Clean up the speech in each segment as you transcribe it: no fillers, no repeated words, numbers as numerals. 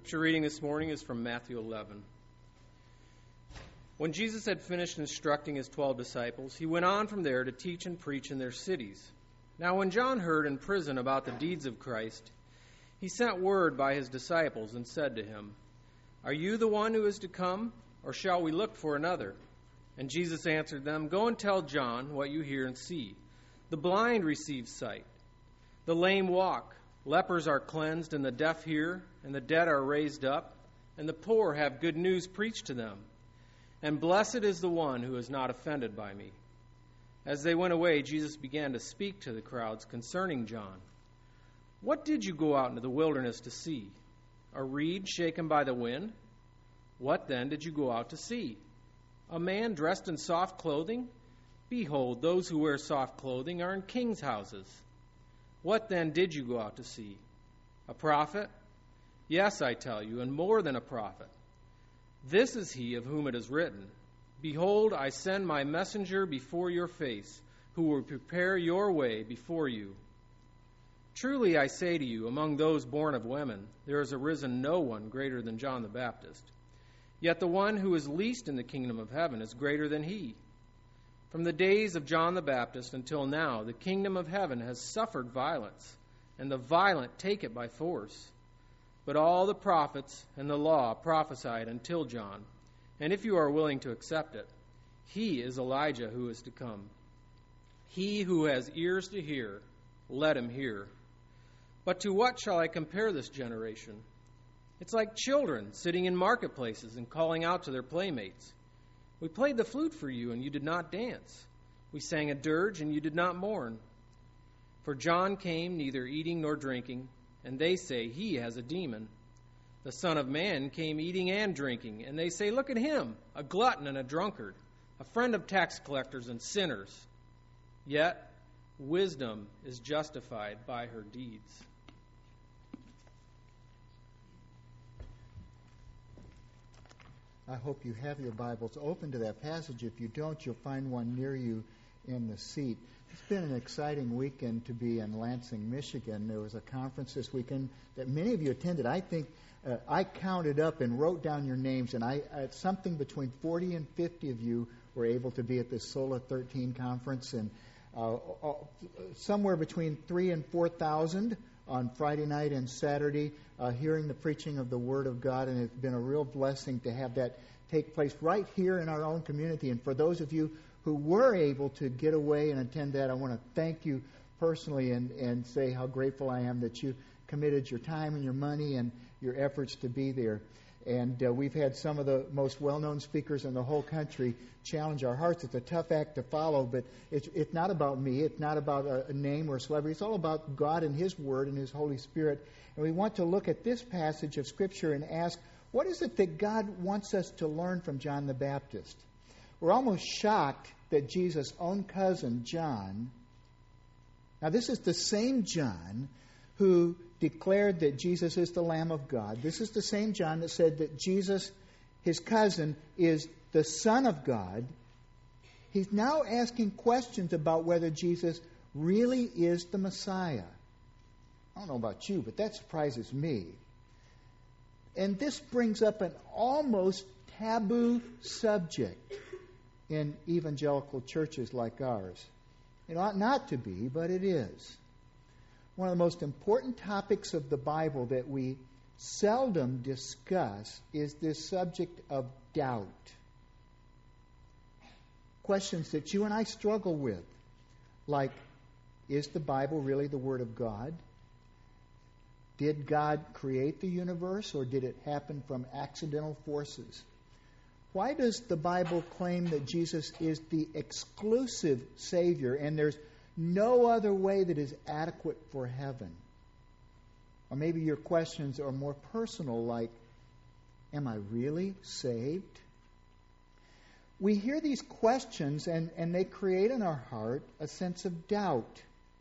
Scripture reading this morning is from Matthew 11. When Jesus had finished instructing his 12 disciples, he went on from there to teach and preach in their cities. Now when John heard in prison about the deeds of Christ, he sent word by his disciples and said to him, "Are you the one who is to come, or shall we look for another?" And Jesus answered them, "Go and tell John what you hear and see. The blind receive sight, the lame walk, lepers are cleansed, and the deaf hear, and the dead are raised up, and the poor have good news preached to them. And blessed is the one who is not offended by me." As they went away, Jesus began to speak to the crowds concerning John. "What did you go out into the wilderness to see? A reed shaken by the wind? What then did you go out to see? A man dressed in soft clothing? Behold, those who wear soft clothing are in kings' houses. What then did you go out to see? A prophet? Yes, I tell you, and more than a prophet. This is he of whom it is written, 'Behold, I send my messenger before your face, who will prepare your way before you.' Truly I say to you, among those born of women, there has arisen no one greater than John the Baptist. Yet the one who is least in the kingdom of heaven is greater than he. From the days of John the Baptist until now, the kingdom of heaven has suffered violence, and the violent take it by force. But all the prophets and the law prophesied until John. And if you are willing to accept it, he is Elijah who is to come. He who has ears to hear, let him hear. But to what shall I compare this generation? It's like children sitting in marketplaces and calling out to their playmates. 'We played the flute for you, and you did not dance. We sang a dirge, and you did not mourn.' For John came neither eating nor drinking, and they say he has a demon. The Son of Man came eating and drinking, and they say, 'Look at him, a glutton and a drunkard, a friend of tax collectors and sinners.' Yet wisdom is justified by her deeds." I hope you have your Bibles open to that passage. If you don't, you'll find one near you in the seat. It's been an exciting weekend to be in Lansing, Michigan. There was a conference this weekend that many of you attended. I think I counted up and wrote down your names, and something between 40 and 50 of you were able to be at this Sola 13 conference, and somewhere between 3,000 and 4,000 on Friday night and Saturday, hearing the preaching of the Word of God, and it's been a real blessing to have that take place right here in our own community. And for those of you who were able to get away and attend that, I want to thank you personally and say how grateful I am that you committed your time and your money and your efforts to be there. And we've had some of the most well-known speakers in the whole country challenge our hearts. It's a tough act to follow, but it's not about me. It's not about a name or a celebrity. It's all about God and His Word and His Holy Spirit. And we want to look at this passage of Scripture and ask, what is it that God wants us to learn from John the Baptist? We're almost shocked that Jesus' own cousin, John, now this is the same John who declared that Jesus is the Lamb of God. This is the same John that said that Jesus, his cousin, is the Son of God. He's now asking questions about whether Jesus really is the Messiah. I don't know about you, but that surprises me. And this brings up an almost taboo subject in evangelical churches like ours. It ought not to be, but it is. One of the most important topics of the Bible that we seldom discuss is this subject of doubt. Questions that you and I struggle with, like, is the Bible really the Word of God? Did God create the universe, or did it happen from accidental forces? Why does the Bible claim that Jesus is the exclusive Savior and there's no other way that is adequate for heaven? Or maybe your questions are more personal, like, am I really saved? We hear these questions and they create in our heart a sense of doubt.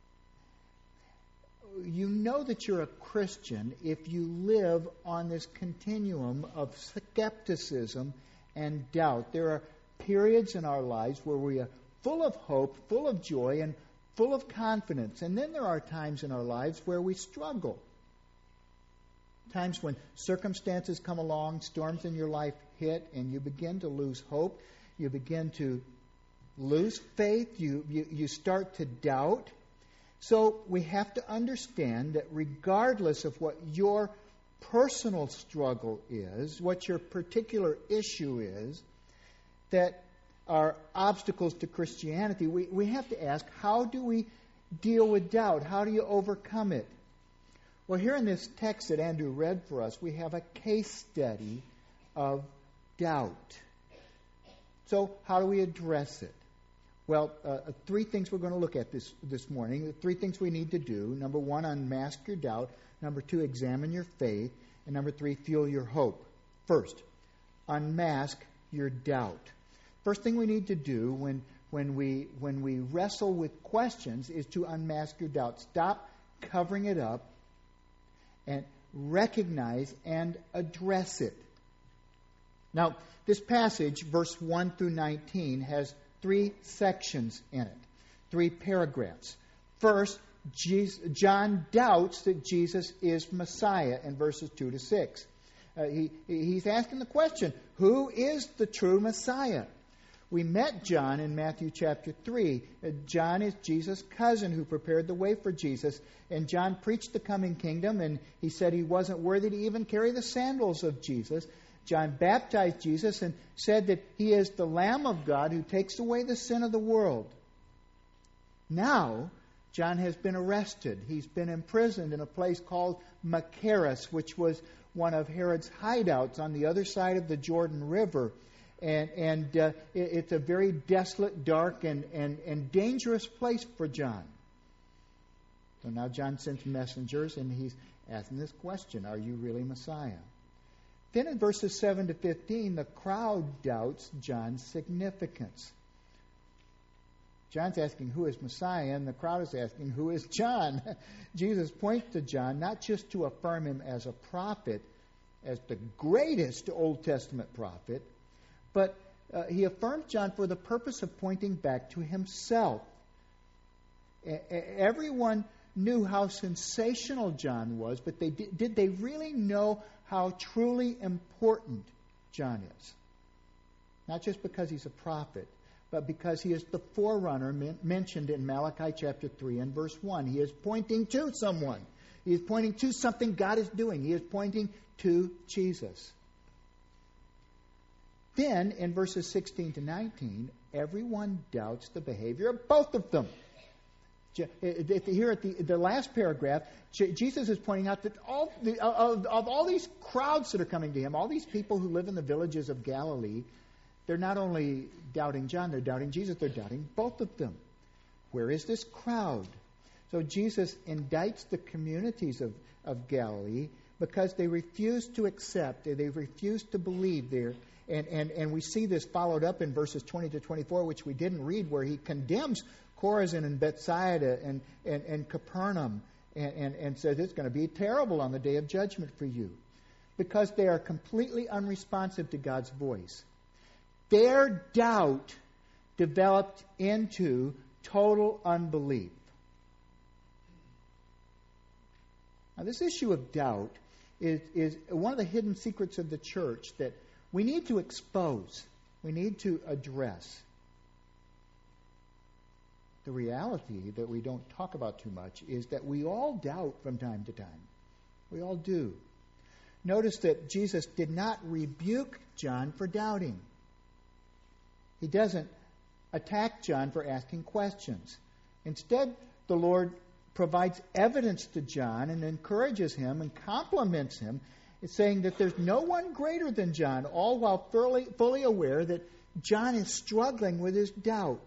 You know that you're a Christian if you live on this continuum of skepticism and doubt. There are periods in our lives where we are full of hope, full of joy, and full of confidence. And then there are times in our lives where we struggle. times when circumstances come along, storms in your life hit, and you begin to lose hope, you begin to lose faith, you start to doubt. So we have to understand that regardless of what your personal struggle is, what your particular issue is, that are obstacles to Christianity, we have to ask, how do we deal with doubt? How do you overcome it? Well, here in this text that Andrew read for us, we have a case study of doubt. So how do we address it? Well, three things we're going to look at this morning. The three things we need to do. Number one, unmask your doubt. Number two, examine your faith. And number three, fuel your hope. First, unmask your doubt. First thing we need to do when we wrestle with questions is to unmask your doubt. Stop covering it up and recognize and address it. Now, this passage, verse 1 through 19, has three sections in it, three paragraphs. First, John doubts that Jesus is Messiah in verses 2 to 6. He's asking the question, who is the true Messiah? We met John in Matthew chapter 3. John is Jesus' cousin who prepared the way for Jesus. And John preached the coming kingdom, and he said he wasn't worthy to even carry the sandals of Jesus. John baptized Jesus and said that he is the Lamb of God who takes away the sin of the world. Now, John has been arrested. He's been imprisoned in a place called Machaerus, which was one of Herod's hideouts on the other side of the Jordan River. And it's a very desolate, dark, and dangerous place for John. So now John sends messengers, and he's asking this question, are you really Messiah? Then in verses 7 to 15, the crowd doubts John's significance. John's asking, who is Messiah? And the crowd is asking, who is John? Jesus points to John not just to affirm him as a prophet, as the greatest Old Testament prophet, but he affirms John for the purpose of pointing back to himself. Everyone knew how sensational John was, but did they really know how truly important John is? Not just because he's a prophet, but because he is the forerunner mentioned in Malachi chapter 3 and verse 1. He is pointing to someone. He is pointing to something God is doing. He is pointing to Jesus. Then, in verses 16 to 19, everyone doubts the behavior of both of them. Here at the last paragraph, Jesus is pointing out that of all these crowds that are coming to him, all these people who live in the villages of Galilee, they're not only doubting John, they're doubting Jesus, they're doubting both of them. Where is this crowd? So Jesus indicts the communities of Galilee because they refuse to accept, they refuse to believe there. And we see this followed up in verses 20 to 24, which we didn't read, where he condemns Chorazin and Bethsaida and Capernaum and says it's going to be terrible on the day of judgment for you because they are completely unresponsive to God's voice. Their doubt developed into total unbelief. Now, this issue of doubt is one of the hidden secrets of the church that we need to expose, we need to address. The reality that we don't talk about too much is that we all doubt from time to time. We all do. Notice that Jesus did not rebuke John for doubting. He doesn't attack John for asking questions. Instead, the Lord provides evidence to John and encourages him and compliments him. It's saying that there's no one greater than John, all while fully aware that John is struggling with his doubt.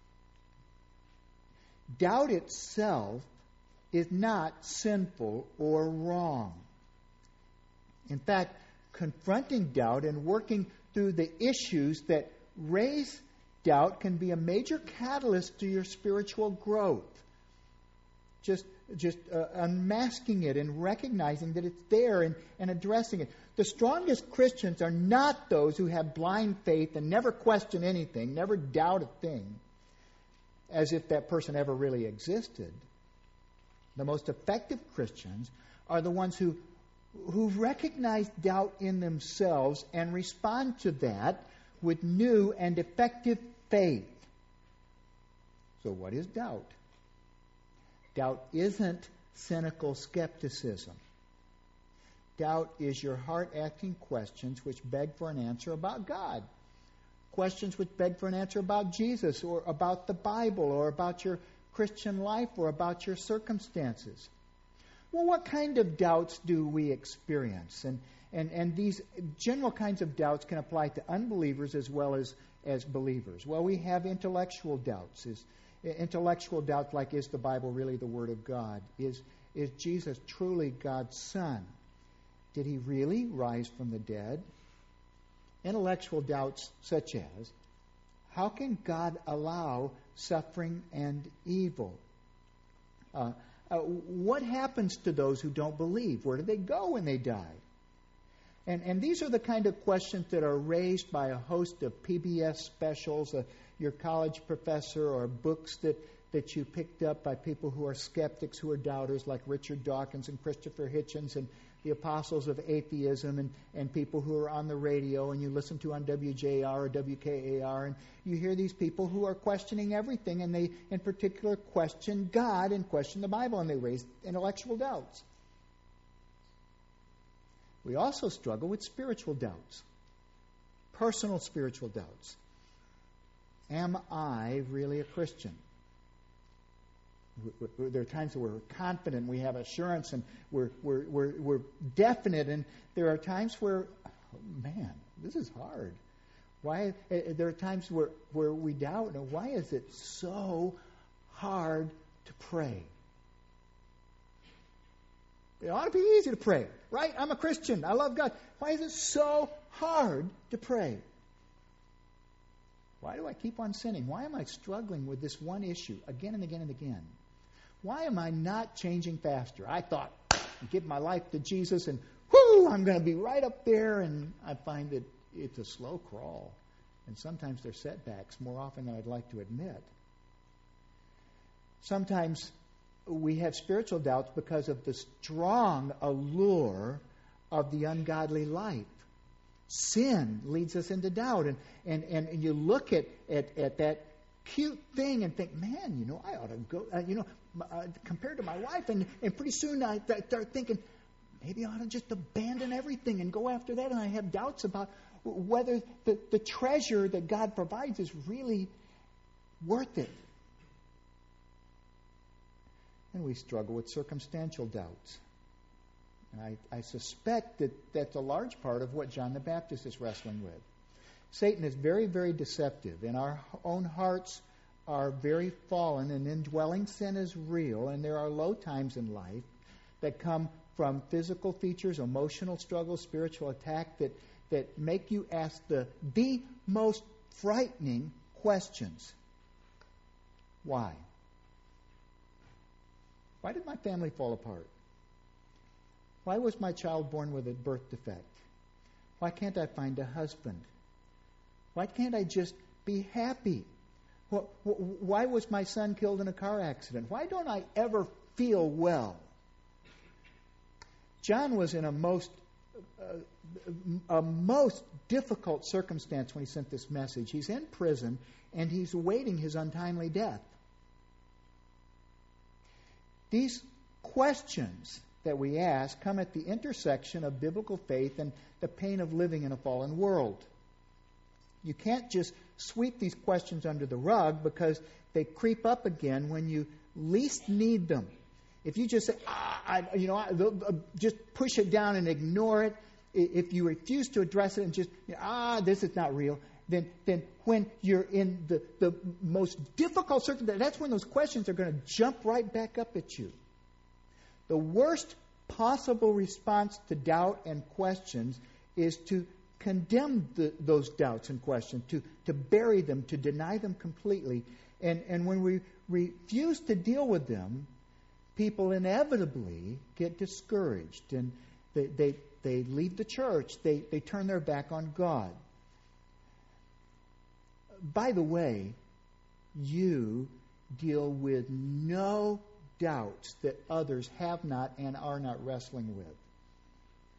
Doubt itself is not sinful or wrong. In fact, confronting doubt and working through the issues that raise doubt can be a major catalyst to your spiritual growth. Just unmasking it and recognizing that it's there and addressing it. The strongest Christians are not those who have blind faith and never question anything, never doubt a thing, as if that person ever really existed. The most effective Christians are the ones who who recognize doubt in themselves and respond to that with new and effective faith. So what is doubt? Doubt isn't cynical skepticism. Doubt is your heart asking questions which beg for an answer about God. Questions which beg for an answer about Jesus or about the Bible or about your Christian life or about your circumstances. Well, what kind of doubts do we experience? And these general kinds of doubts can apply to unbelievers as well as believers. Well, we have intellectual doubts. Intellectual doubts like, is the Bible really the Word of God? Is Jesus truly God's Son? Did He really rise from the dead? Intellectual doubts such as, how can God allow suffering and evil? What happens to those who don't believe? Where do they go when they die? And these are the kind of questions that are raised by a host of PBS specials, your college professor, or books that you picked up by people who are skeptics, who are doubters, like Richard Dawkins and Christopher Hitchens and the apostles of atheism, and people who are on the radio and you listen to on WJR or WKAR, and you hear these people who are questioning everything, and they in particular question God and question the Bible, and they raise intellectual doubts. We also struggle with spiritual doubts, personal spiritual doubts. Am I really a Christian? There are times that we're confident, we have assurance, and we're definite, and there are times where, oh man, this is hard. Why? There are times where we doubt. Why is it so hard to pray? It ought to be easy to pray, right? I'm a Christian. I love God. Why is it so hard to pray? Why do I keep on sinning? Why am I struggling with this one issue again and again and again? Why am I not changing faster? I thought, I'd give my life to Jesus and, whoo, I'm going to be right up there. And I find that it's a slow crawl. And sometimes there's setbacks, more often than I'd like to admit. Sometimes we have spiritual doubts because of the strong allure of the ungodly life. Sin leads us into doubt. And you look at that cute thing and think, man, I ought to go, compared to my wife. And pretty soon I start thinking, maybe I ought to just abandon everything and go after that. And I have doubts about whether the treasure that God provides is really worth it. And we struggle with circumstantial doubts. And I suspect that that's a large part of what John the Baptist is wrestling with. Satan is very, very deceptive, and our own hearts are very fallen, and indwelling sin is real, and there are low times in life that come from physical features, emotional struggles, spiritual attack that make you ask the most frightening questions. Why? Why did my family fall apart? Why was my child born with a birth defect? Why can't I find a husband? Why can't I just be happy? Why was my son killed in a car accident? Why don't I ever feel well? John was in a most difficult circumstance when he sent this message. He's in prison, and he's awaiting his untimely death. These questions that we ask come at the intersection of biblical faith and the pain of living in a fallen world. You can't just sweep these questions under the rug because they creep up again when you least need them. If you just say, just push it down and ignore it, if you refuse to address it and just, this is not real, then when you're in the most difficult circumstance, that's when those questions are going to jump right back up at you. The worst possible response to doubt and questions is to condemn those doubts and questions, to bury them, to deny them completely. And when we refuse to deal with them, people inevitably get discouraged and they leave the church. They turn their back on God. By the way, you deal with no doubts that others have not and are not wrestling with.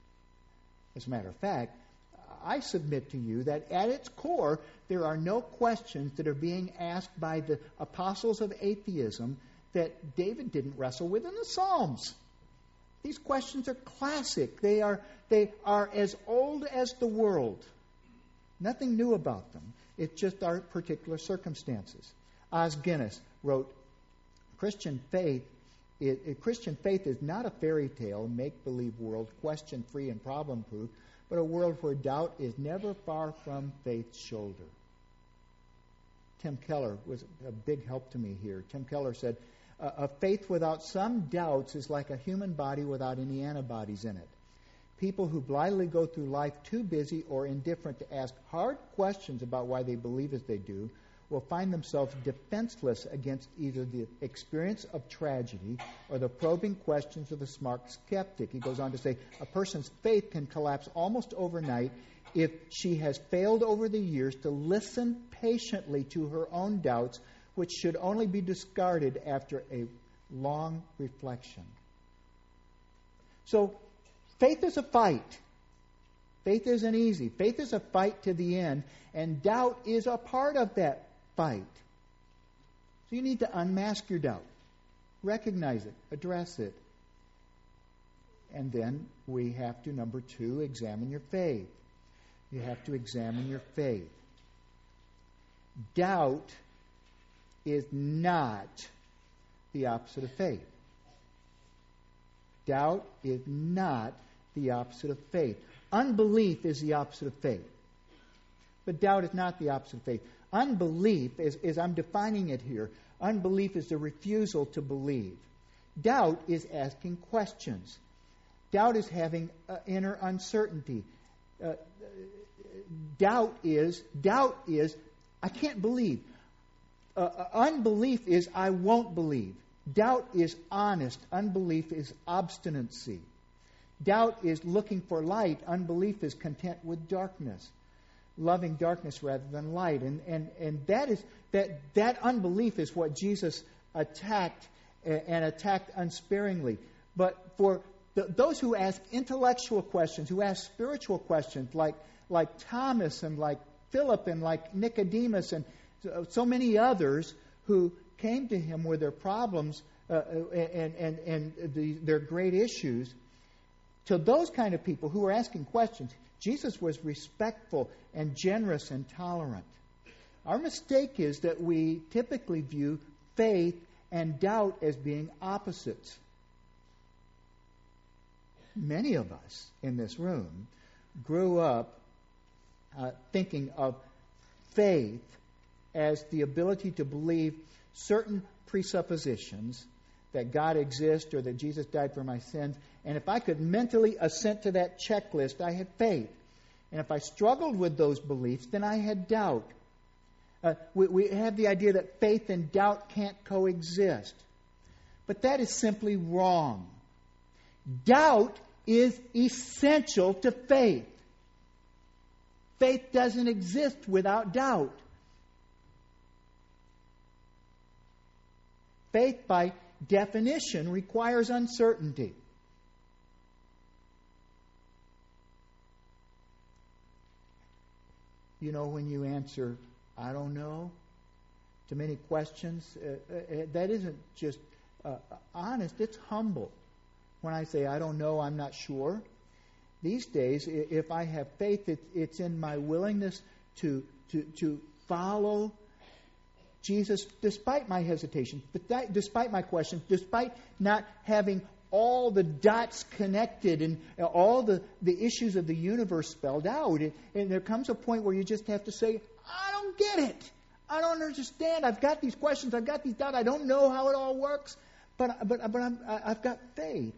As a matter of fact, I submit to you that at its core, there are no questions that are being asked by the apostles of atheism that David didn't wrestle with in the Psalms. These questions are classic. They are as old as the world. Nothing new about them. It's just our particular circumstances. Os Guinness wrote, Christian faith is not a fairy tale, make-believe world, question-free and problem-proof, but a world where doubt is never far from faith's shoulder. Tim Keller was a big help to me here. Tim Keller said, a faith without some doubts is like a human body without any antibodies in it. People who blindly go through life too busy or indifferent to ask hard questions about why they believe as they do will find themselves defenseless against either the experience of tragedy or the probing questions of the smart skeptic. He goes on to say, a person's faith can collapse almost overnight if she has failed over the years to listen patiently to her own doubts, which should only be discarded after a long reflection. So, faith is a fight. Faith isn't easy. Faith is a fight to the end, and doubt is a part of that fight. So you need to unmask your doubt. Recognize it. Address it. And then we have to, number 2, examine your faith. You have to examine your faith. Doubt is not the opposite of faith. Doubt is not the opposite of faith. Unbelief is the opposite of faith. But doubt is not the opposite of faith. Unbelief, as I'm defining it here, unbelief is the refusal to believe. Doubt is asking questions. Doubt is having inner uncertainty. Doubt is, I can't believe. Unbelief is, I won't believe. Doubt is honest. Unbelief is obstinacy. Doubt is looking for light. Unbelief is content with darkness, loving darkness rather than light. And that unbelief is what Jesus attacked and attacked unsparingly. But for those who ask intellectual questions, who ask spiritual questions, like Thomas and like Philip and like Nicodemus and so many others who came to him with their problems and their great issues, to those kind of people who were asking questions, Jesus was respectful and generous and tolerant. Our mistake is that we typically view faith and doubt as being opposites. Many of us in this room grew up thinking of faith as the ability to believe certain presuppositions that God exists or that Jesus died for my sins. And if I could mentally assent to that checklist, I had faith. And if I struggled with those beliefs, then I had doubt. We have the idea that faith and doubt can't coexist. But that is simply wrong. Doubt is essential to faith. Faith doesn't exist without doubt. Faith, by definition, requires uncertainty. You know, when you answer, I don't know, to many questions, that isn't just honest, it's humble. When I say, I don't know, I'm not sure. These days, if I have faith, it's in my willingness to follow Jesus, despite my hesitation, despite my questions, despite not having all the dots connected and all the issues of the universe spelled out. And there comes a point where you just have to say, I don't get it. I don't understand. I've got these questions. I've got these doubts. I don't know how it all works. But I've got faith.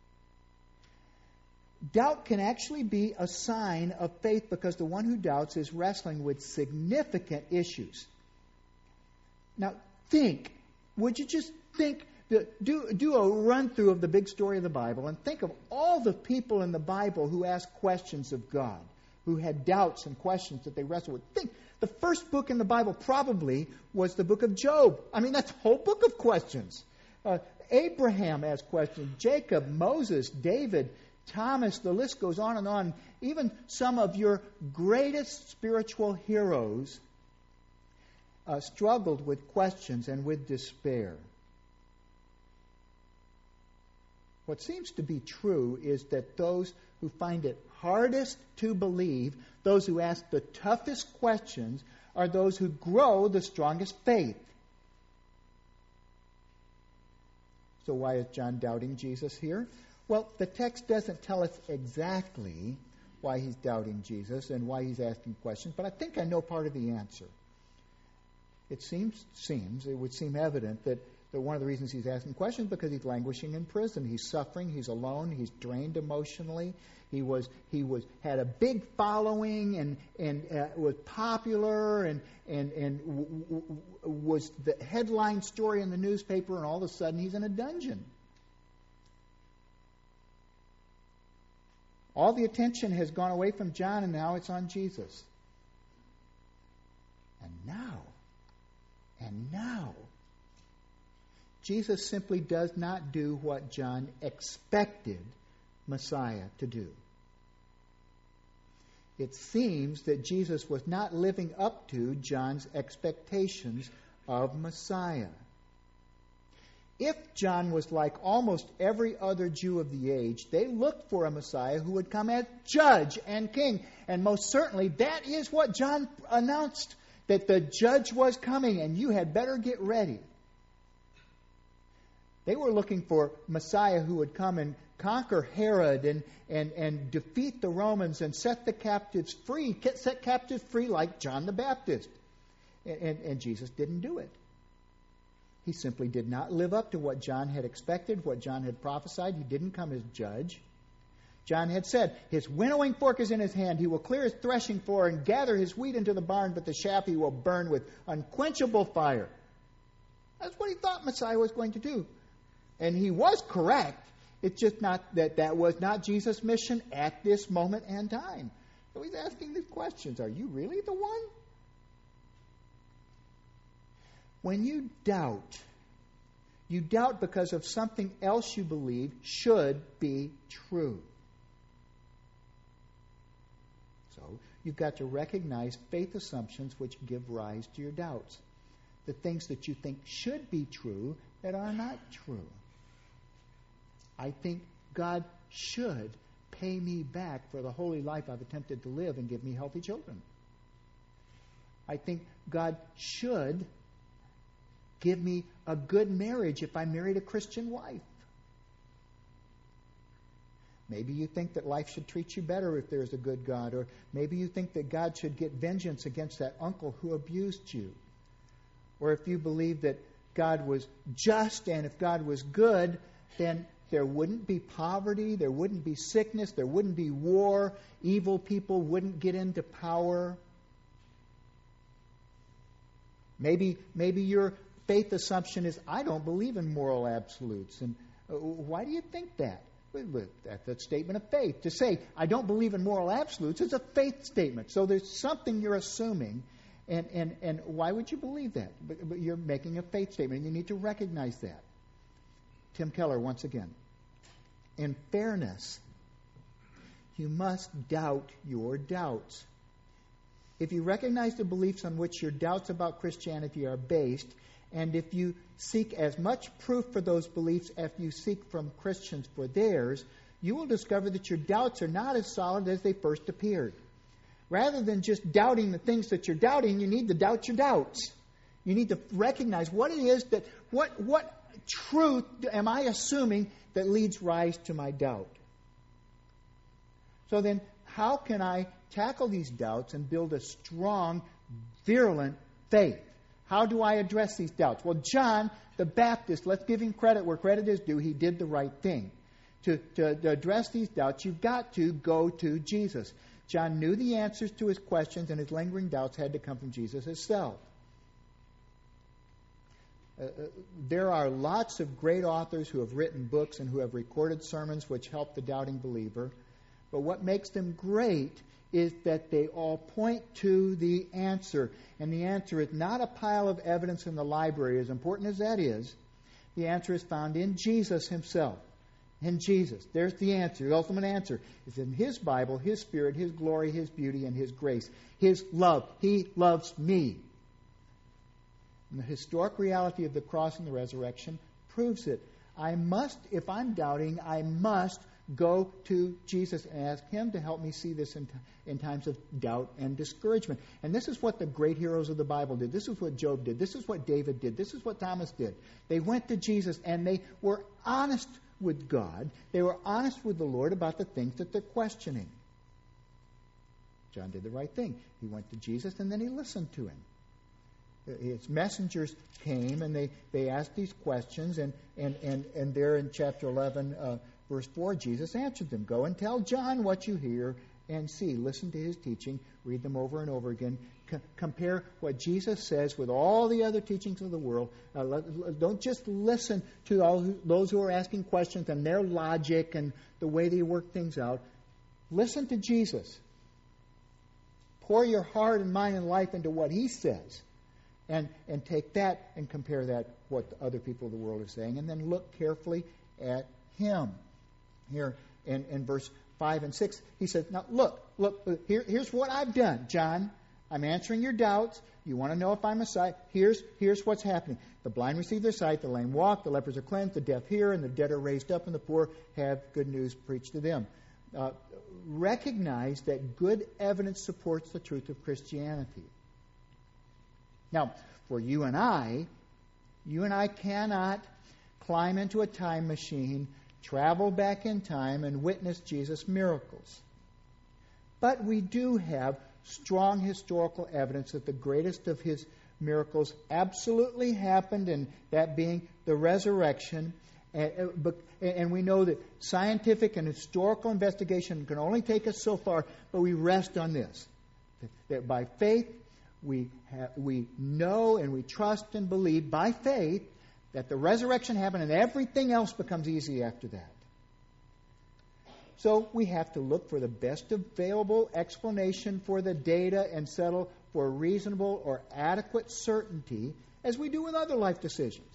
Doubt can actually be a sign of faith because the one who doubts is wrestling with significant issues. Now, think. Would you just think, do a run-through of the big story of the Bible and think of all the people in the Bible who asked questions of God, who had doubts and questions that they wrestled with. Think, the first book in the Bible probably was the book of Job. I mean, that's a whole book of questions. Abraham asked questions. Jacob, Moses, David, Thomas, the list goes on and on. Even some of your greatest spiritual heroes struggled with questions and with despair. What seems to be true is that those who find it hardest to believe, those who ask the toughest questions, are those who grow the strongest faith. So why is John doubting Jesus here? Well, the text doesn't tell us exactly why he's doubting Jesus and why he's asking questions, but I think I know part of the answer. It would seem evident that one of the reasons he's asking questions is because he's languishing in prison. He's suffering. He's alone. He's drained emotionally. He had a big following and was popular and was the headline story in the newspaper, and all of a sudden he's in a dungeon. All the attention has gone away from John, and now it's on Jesus. And now, Jesus simply does not do what John expected Messiah to do. It seems that Jesus was not living up to John's expectations of Messiah. If John was like almost every other Jew of the age, they looked for a Messiah who would come as judge and king. And most certainly that is what John announced, that the judge was coming and you had better get ready. They were looking for Messiah who would come and conquer Herod and defeat the Romans and set the captives free, like John the Baptist. And Jesus didn't do it. He simply did not live up to what John had expected, what John had prophesied. He didn't come as judge. John had said, his winnowing fork is in his hand. He will clear his threshing floor and gather his wheat into the barn, but the chaff he will burn with unquenchable fire. That's what he thought Messiah was going to do. And he was correct. It's just not that was not Jesus' mission at this moment and time. So he's asking these questions. Are you really the one? When you doubt because of something else you believe should be true. So you've got to recognize faith assumptions which give rise to your doubts. The things that you think should be true that are not true. I think God should pay me back for the holy life I've attempted to live and give me healthy children. I think God should give me a good marriage if I married a Christian wife. Maybe you think that life should treat you better if there's a good God, or maybe you think that God should get vengeance against that uncle who abused you. Or if you believe that God was just and if God was good, then there wouldn't be poverty, there wouldn't be sickness, there wouldn't be war, evil people wouldn't get into power. Maybe your faith assumption is, I don't believe in moral absolutes. And why do you think that? That's a statement of faith. To say, I don't believe in moral absolutes is a faith statement. So there's something you're assuming. And why would you believe that? But you're making a faith statement, and you need to recognize that. Tim Keller, once again. In fairness, you must doubt your doubts. If you recognize the beliefs on which your doubts about Christianity are based, and if you seek as much proof for those beliefs as you seek from Christians for theirs, you will discover that your doubts are not as solid as they first appeared. Rather than just doubting the things that you're doubting, you need to doubt your doubts. You need to recognize what it is that, what truth am I assuming that leads rise to my doubt? So then, how can I tackle these doubts and build a strong, virulent faith? How do I address these doubts? Well, John the Baptist, let's give him credit where credit is due. He did the right thing. To address these doubts, you've got to go to Jesus. John knew the answers to his questions, and his lingering doubts had to come from Jesus himself. There are lots of great authors who have written books and who have recorded sermons which help the doubting believer. But what makes them great is that they all point to the answer. And the answer is not a pile of evidence in the library, as important as that is. The answer is found in Jesus himself. in Jesus. There's the answer. The ultimate answer is in His Bible, His Spirit, His glory, His beauty, and His grace. His love. He loves me. And the historic reality of the cross and the resurrection proves it. I must, if I'm doubting, I must go to Jesus and ask Him to help me see this in times of doubt and discouragement. And this is what the great heroes of the Bible did. This is what Job did. This is what David did. This is what Thomas did. They went to Jesus and they were honest with God. They were honest with the Lord about the things that they're questioning. John did the right thing. He went to Jesus and then he listened to Him. His messengers came and they asked these questions, and there in chapter 11, verse 4, Jesus answered them. Go and tell John what you hear and see. Listen to his teaching. Read them over and over again. Compare what Jesus says with all the other teachings of the world. Don't just listen to all those who are asking questions and their logic and the way they work things out. Listen to Jesus. Pour your heart and mind and life into what He says. And take that and compare that what other people of the world are saying. And then look carefully at Him. Here in verse 5 and 6, He says, now look, here's what I've done, John. I'm answering your doubts. You want to know if I'm Messiah? Here's what's happening. The blind receive their sight, the lame walk, the lepers are cleansed, the deaf hear, and the dead are raised up, and the poor have good news preached to them. Recognize that good evidence supports the truth of Christianity. Now, for you and I cannot climb into a time machine, travel back in time, and witness Jesus' miracles. But we do have strong historical evidence that the greatest of His miracles absolutely happened, and that being the resurrection. And we know that scientific and historical investigation can only take us so far, but we rest on this, that by faith, we know and we trust and believe by faith that the resurrection happened and everything else becomes easy after that. So we have to look for the best available explanation for the data and settle for reasonable or adequate certainty as we do with other life decisions.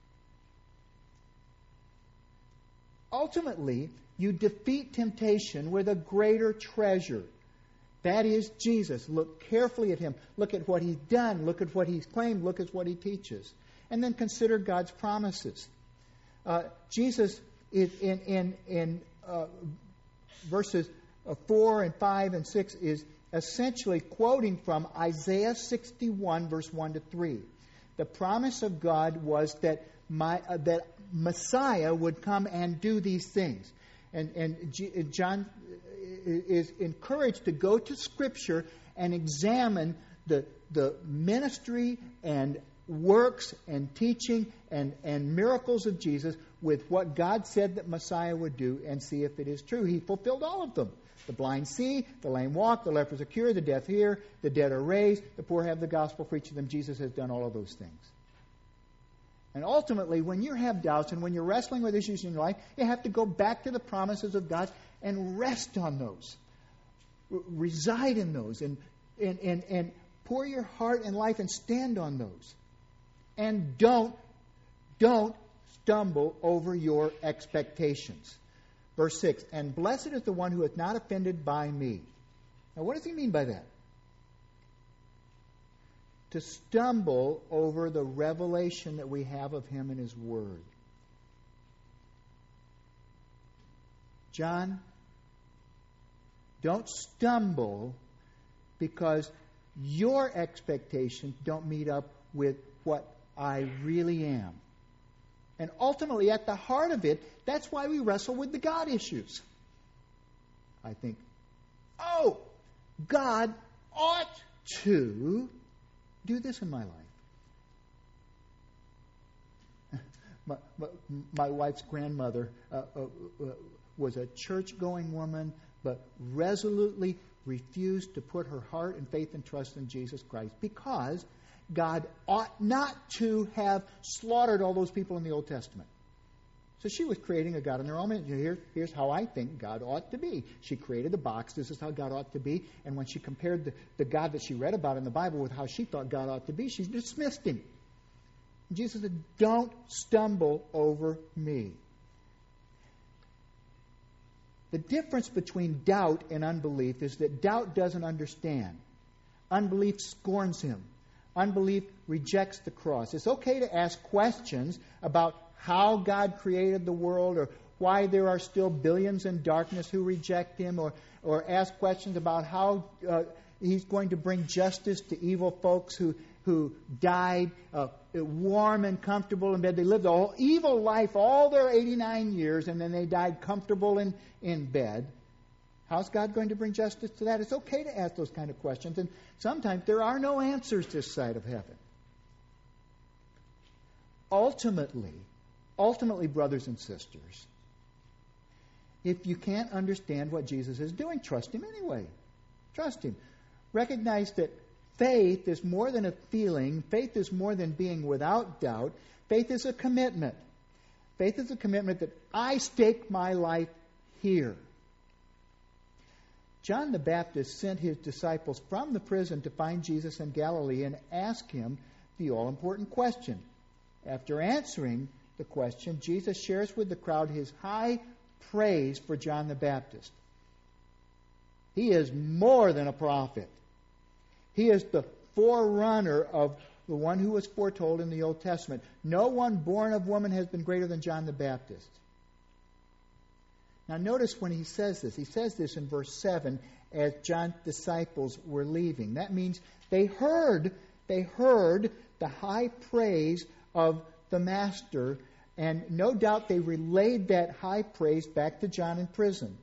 Ultimately, you defeat temptation with a greater treasure. That is Jesus. Look carefully at Him. Look at what He's done. Look at what He's claimed. Look at what He teaches. And then consider God's promises. Jesus, in verses 4 and 5 and 6, is essentially quoting from Isaiah 61, verse 1 to 3. The promise of God was that Messiah would come and do these things. And John is encouraged to go to Scripture and examine the ministry and works and teaching and miracles of Jesus with what God said that Messiah would do and see if it is true. He fulfilled all of them. The blind see, the lame walk, the lepers are cured, the deaf hear, the dead are raised, the poor have the gospel preached to them. Jesus has done all of those things. And ultimately, when you have doubts and when you're wrestling with issues in your life, you have to go back to the promises of God and rest on those. Reside in those and pour your heart and life and stand on those. And don't stumble over your expectations. Verse 6, and blessed is the one who is not offended by me. Now, what does he mean by that? To stumble over the revelation that we have of Him in His Word. John, don't stumble because your expectations don't meet up with what I really am. And ultimately, at the heart of it, that's why we wrestle with the God issues. I think, God ought to do this in my life. My wife's grandmother was a church-going woman, but resolutely refused to put her heart and faith and trust in Jesus Christ because God ought not to have slaughtered all those people in the Old Testament. So she was creating a God in her own image. Here's how I think God ought to be. She created a box. This is how God ought to be. And when she compared the God that she read about in the Bible with how she thought God ought to be, she dismissed Him. And Jesus said, don't stumble over me. The difference between doubt and unbelief is that doubt doesn't understand. Unbelief scorns him. Unbelief rejects the cross. It's okay to ask questions about how God created the world, or why there are still billions in darkness who reject him, or ask questions about how he's going to bring justice to evil folks who died warm and comfortable in bed. They lived a whole evil life all their 89 years, and then they died comfortable in bed. How's God going to bring justice to that? It's okay to ask those kind of questions, and sometimes there are no answers this side of heaven. Ultimately, brothers and sisters, if you can't understand what Jesus is doing, trust Him anyway. Trust Him. Recognize that faith is more than a feeling. Faith is more than being without doubt. Faith is a commitment. Faith is a commitment that I stake my life here. John the Baptist sent his disciples from the prison to find Jesus in Galilee and ask him the all-important question. After answering the question, Jesus shares with the crowd his high praise for John the Baptist. He is more than a prophet. He is the forerunner of the one who was foretold in the Old Testament. No one born of woman has been greater than John the Baptist. Now notice when he says this in verse 7, as John's disciples were leaving. That means they heard the high praise of the Master, and no doubt they relayed that high praise back to John in prison.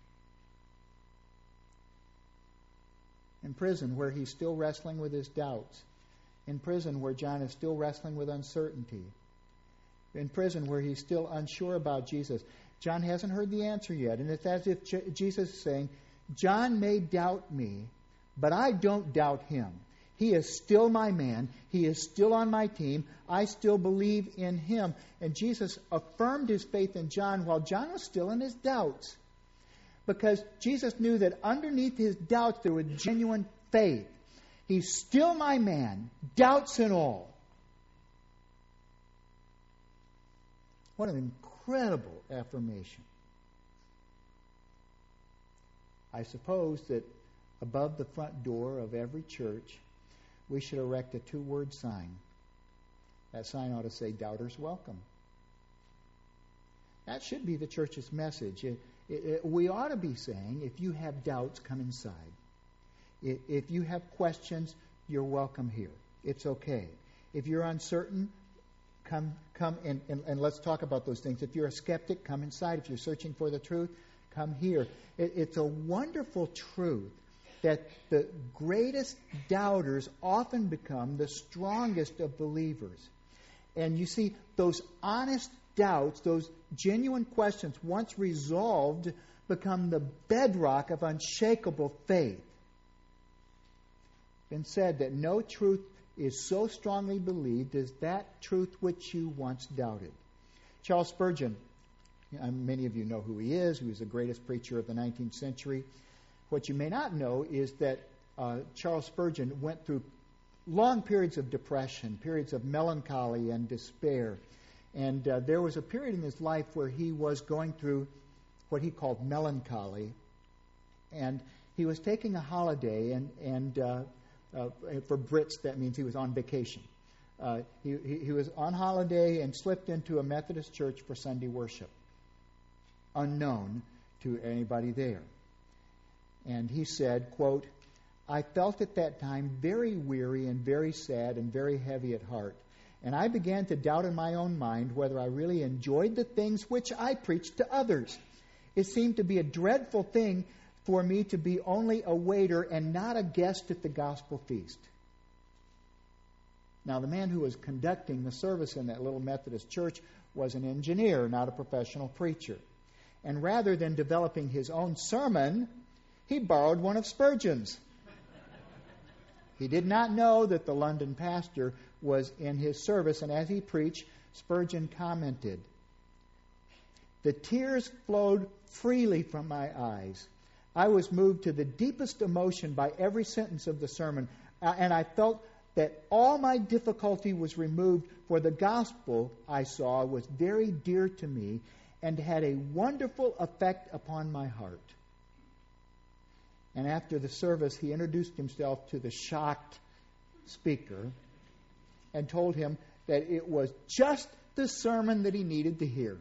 In prison where he's still wrestling with his doubts. In prison where John is still wrestling with uncertainty. In prison where he's still unsure about Jesus. John hasn't heard the answer yet. And it's as if Jesus is saying, John may doubt me, but I don't doubt him. He is still my man. He is still on my team. I still believe in him. And Jesus affirmed his faith in John while John was still in his doubts. Because Jesus knew that underneath his doubts there was genuine faith. He's still my man, doubts and all. What an incredible affirmation. I suppose that above the front door of every church, we should erect a 2-word sign. That sign ought to say, Doubters Welcome. That should be the church's message. We ought to be saying, if you have doubts, come inside. If you have questions, you're welcome here. It's okay. If you're uncertain, come and let's talk about those things. If you're a skeptic, come inside. If you're searching for the truth, come here. It's a wonderful truth that the greatest doubters often become the strongest of believers. And you see, those honest doubts, those genuine questions, once resolved, become the bedrock of unshakable faith. It's been said that no truth is so strongly believed as that truth which you once doubted. Charles Spurgeon, many of you know who he is. He was the greatest preacher of the 19th century. What you may not know is that Charles Spurgeon went through long periods of depression, periods of melancholy and despair. And there was a period in his life where he was going through what he called melancholy. And he was taking a holiday, and for Brits that means he was on vacation. He was on holiday and slipped into a Methodist church for Sunday worship, unknown to anybody there. And he said, quote, I felt at that time very weary and very sad and very heavy at heart. And I began to doubt in my own mind whether I really enjoyed the things which I preached to others. It seemed to be a dreadful thing for me to be only a waiter and not a guest at the gospel feast. Now, the man who was conducting the service in that little Methodist church was an engineer, not a professional preacher. And rather than developing his own sermon, he borrowed one of Spurgeon's. He did not know that the London pastor was in his service, and as he preached, Spurgeon commented, the tears flowed freely from my eyes. I was moved to the deepest emotion by every sentence of the sermon, and I felt that all my difficulty was removed, for the gospel I saw was very dear to me, and had a wonderful effect upon my heart. And after the service, he introduced himself to the shocked speaker and told him that it was just the sermon that he needed to hear.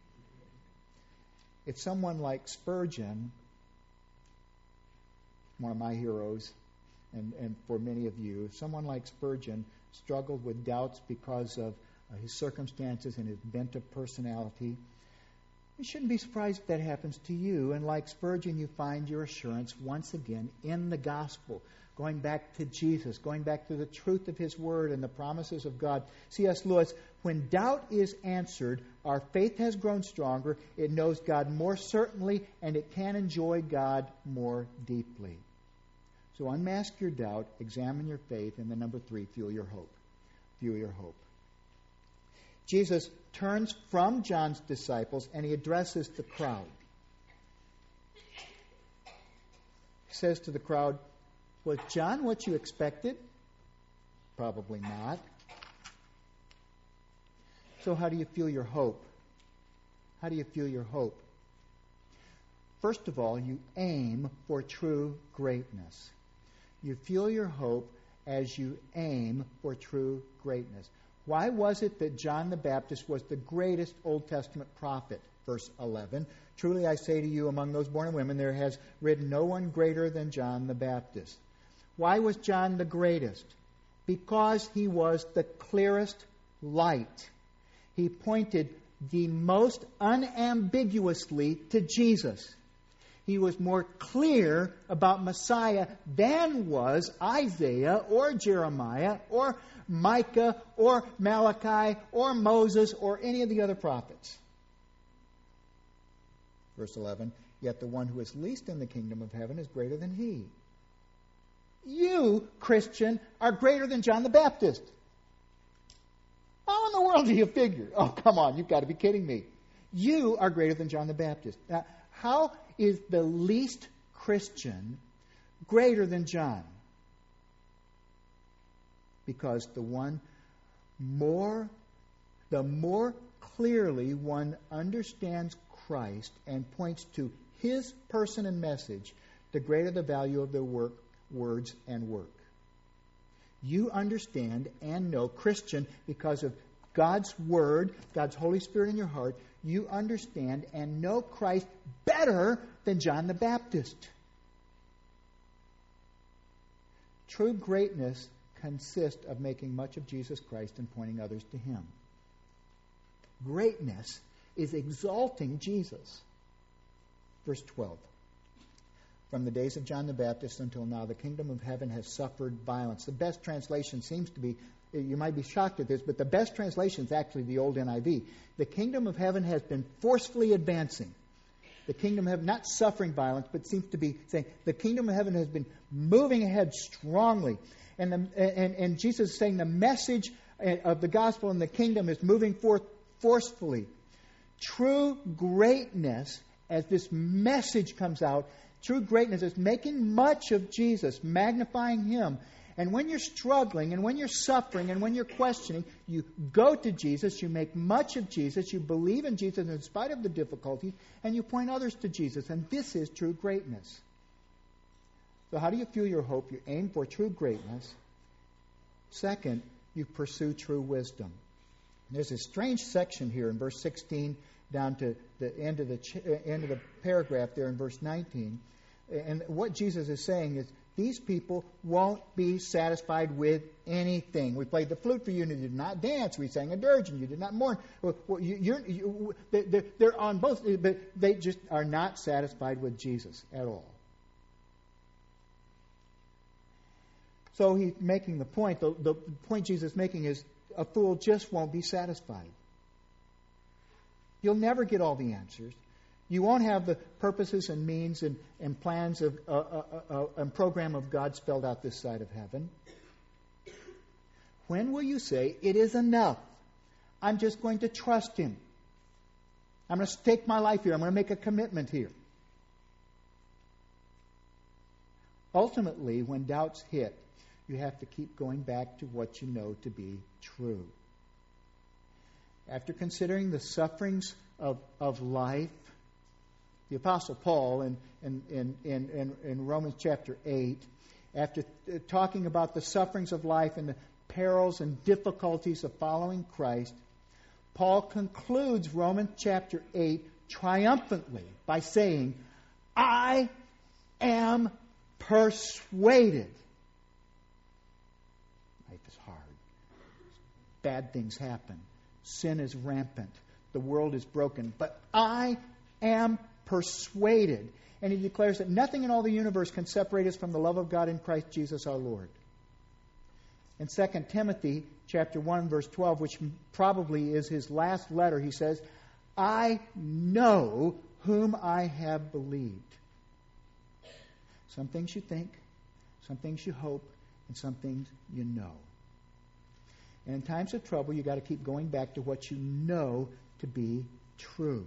If someone like Spurgeon, one of my heroes, and for many of you, if someone like Spurgeon struggled with doubts because of his circumstances and his bent of personality, you shouldn't be surprised if that happens to you. And like Spurgeon, you find your assurance once again in the gospel, going back to Jesus, going back to the truth of His Word and the promises of God. C.S. Lewis, when doubt is answered, our faith has grown stronger, it knows God more certainly, and it can enjoy God more deeply. So unmask your doubt, examine your faith, and then number 3, fuel your hope. Fuel your hope. Jesus turns from John's disciples and he addresses the crowd. He says to the crowd, "Was John what you expected?" Probably not. So how do you fuel your hope? How do you fuel your hope? First of all, you aim for true greatness. You fuel your hope as you aim for true greatness. Why was it that John the Baptist was the greatest Old Testament prophet? Verse 11, "Truly I say to you, among those born of women, there has risen no one greater than John the Baptist." Why was John the greatest? Because he was the clearest light. He pointed the most unambiguously to Jesus. He was more clear about Messiah than was Isaiah or Jeremiah or Micah or Malachi or Moses or any of the other prophets. Verse 11, "Yet the one who is least in the kingdom of heaven is greater than he." You, Christian, are greater than John the Baptist. How in the world do you figure? Oh, come on, you've got to be kidding me. You are greater than John the Baptist. Now, how is the least Christian greater than John? Because the more clearly one understands Christ and points to His person and message, the greater the value of their words and work. You understand and know, Christian, because of God's Word, God's Holy Spirit in your heart, you understand and know Christ better than John the Baptist. True greatness consists of making much of Jesus Christ and pointing others to Him. Greatness is exalting Jesus. Verse 12. "From the days of John the Baptist until now, the kingdom of heaven has suffered violence." The best translation seems to be, you might be shocked at this, but the best translation is actually the old NIV. The kingdom of heaven has been forcefully advancing. The kingdom of heaven, not suffering violence, but seems to be saying the kingdom of heaven has been moving ahead strongly. And Jesus is saying the message of the gospel and the kingdom is moving forth forcefully. True greatness, as this message comes out, true greatness is making much of Jesus, magnifying Him. And when you're struggling, and when you're suffering, and when you're questioning, you go to Jesus, you make much of Jesus, you believe in Jesus in spite of the difficulties, and you point others to Jesus. And this is true greatness. So how do you fuel your hope? You aim for true greatness. Second, you pursue true wisdom. There's a strange section here in verse 16 down to the end of the paragraph there in verse 19. And what Jesus is saying is, these people won't be satisfied with anything. We played the flute for you, and you did not dance. We sang a dirge, and you did not mourn. They're on both, but they just are not satisfied with Jesus at all. So he's making the point. The point Jesus is making is, a fool just won't be satisfied. You'll never get all the answers. You won't have the purposes and means and plans of and program of God spelled out this side of heaven. When will you say, it is enough? I'm just going to trust Him. I'm going to stake my life here. I'm going to make a commitment here. Ultimately, when doubts hit, you have to keep going back to what you know to be true. After considering the sufferings of life. The Apostle Paul in Romans chapter 8, after talking about the sufferings of life and the perils and difficulties of following Christ, Paul concludes Romans chapter 8 triumphantly by saying, I am persuaded. Life is hard. Bad things happen. Sin is rampant. The world is broken. But I am persuaded. And he declares that nothing in all the universe can separate us from the love of God in Christ Jesus our Lord. In 2 Timothy chapter 1, verse 12, which probably is his last letter, he says, I know whom I have believed. Some things you think, some things you hope, and some things you know. And in times of trouble, you've got to keep going back to what you know to be true.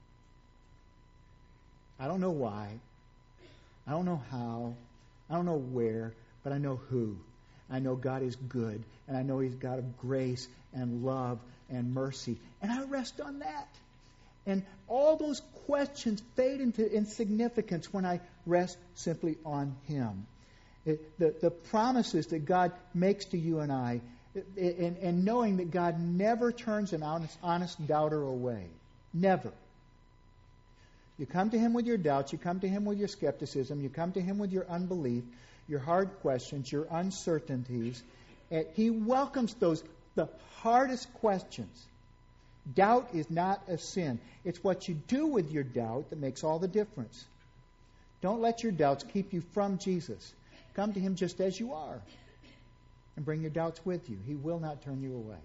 I don't know why. I don't know how. I don't know where, but I know who. I know God is good, and I know He's God of grace and love and mercy. And I rest on that. And all those questions fade into insignificance when I rest simply on Him. The promises that God makes to you and I, and knowing that God never turns an honest doubter away. Never. You come to Him with your doubts, you come to Him with your skepticism, you come to Him with your unbelief, your hard questions, your uncertainties. And He welcomes those, the hardest questions. Doubt is not a sin. It's what you do with your doubt that makes all the difference. Don't let your doubts keep you from Jesus. Come to Him just as you are and bring your doubts with you. He will not turn you away.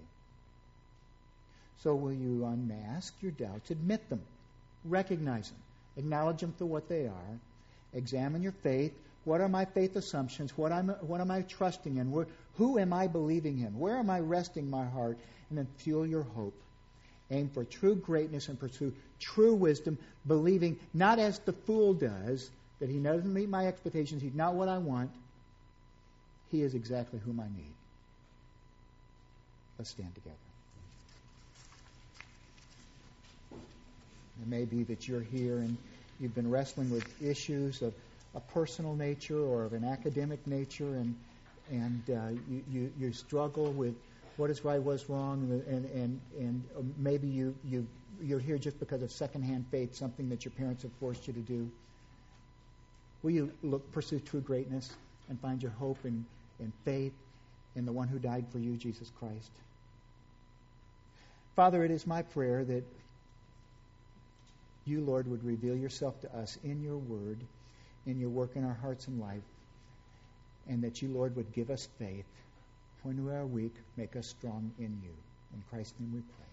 So will you unmask your doubts, admit them, recognize them, acknowledge them for what they are, examine your faith. What are my faith assumptions? What am I trusting in? Who am I believing in? Where am I resting my heart? And then fuel your hope. Aim for true greatness and pursue true wisdom, believing not as the fool does, that he doesn't meet my expectations, he's not what I want. He is exactly whom I need. Let's stand together. It may be that you're here and you've been wrestling with issues of a personal nature or of an academic nature, and you struggle with what is right, what's wrong, and maybe you're here just because of secondhand faith, something that your parents have forced you to do. Will you pursue true greatness and find your hope and faith in the one who died for you, Jesus Christ? Father, it is my prayer that you, Lord, would reveal yourself to us in your word, in your work in our hearts and life, and that you, Lord, would give us faith. When we are weak, make us strong in you. In Christ's name we pray.